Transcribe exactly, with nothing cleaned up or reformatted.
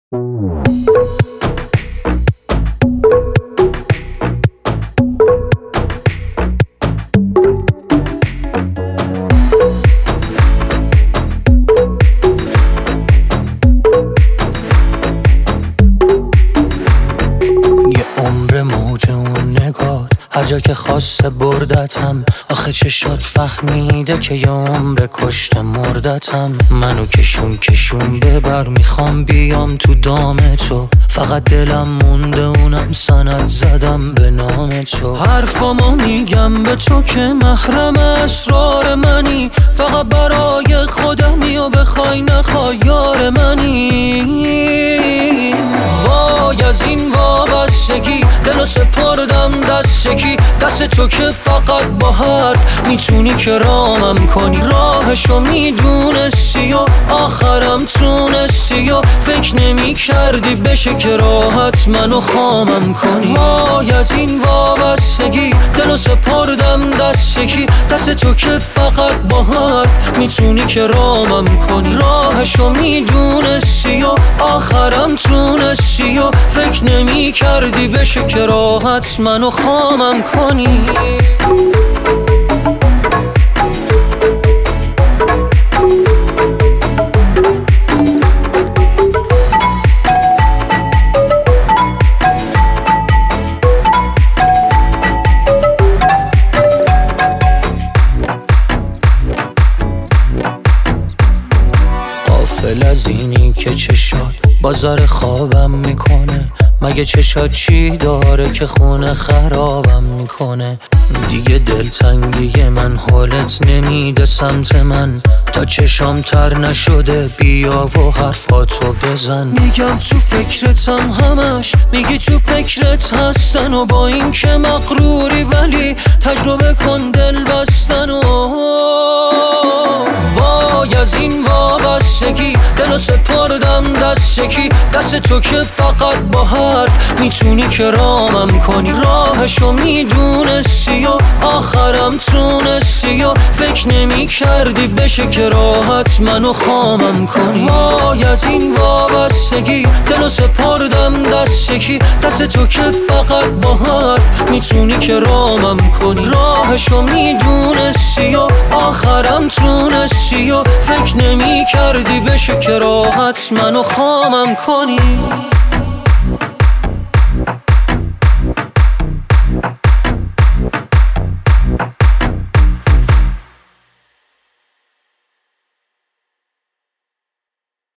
عمر موج اون نگاه هر جا که خواسته بردتم. آخه چشات فهمیده که یه عمر کشته مردتم. منو کشون کشون ببر، میخوام بیام تو دام تو. فقط دلم مونده اونم سند زدم به نام تو. حرفامو میگم به تو که محرم اسرار منی. فقط برای خودمی و بخوای نخوای یار منی. وای از این وابستگی دلو سپردم دست یکی. دست تو که فقط با حرف میتونی که رامم کنی. راهشو میدونستی و آخرم تونستی و فکر نمی کردی بشه که راحت منو خامم کنی. وای از این وابستگی دلو سپردم دست یکی. دست تو که فقط با حرف میتونی که رامم کنی. راهشو میدونستی و آخرم تونستی و فکر نمی کردی بشه که راحت منو خامم کنی. غافل از اینی که چشات بازار خوابم میکنه. مگه چشات چی داره که خونه خرابم میکنه؟ دیگه دلتنگی من حالت نمیده سمت من. تا چشام تر نشده بیا و حرفاتو بزن. میگم تو فکرتم همش، میگی تو فکرت هستن. و با این که مغروری ولی تجربه کن دل بستن. و وای از این وابستگی دلو سپردم دست یکی. دست تو که فقط با حرف میتونی که رامم کنی. راهشو میدونستی و آخرم تونستی و فکر نمی کردی بشه که راحت منو خامم کنی. وای از این وابستگی دلو سپردم دست یکی. دست تو که فقط با حرف میتونی که رامم کنی. راهشو میدونستی و آخرم تونستی و فکر نمی کردی بشه که راحت منو خامم کنی.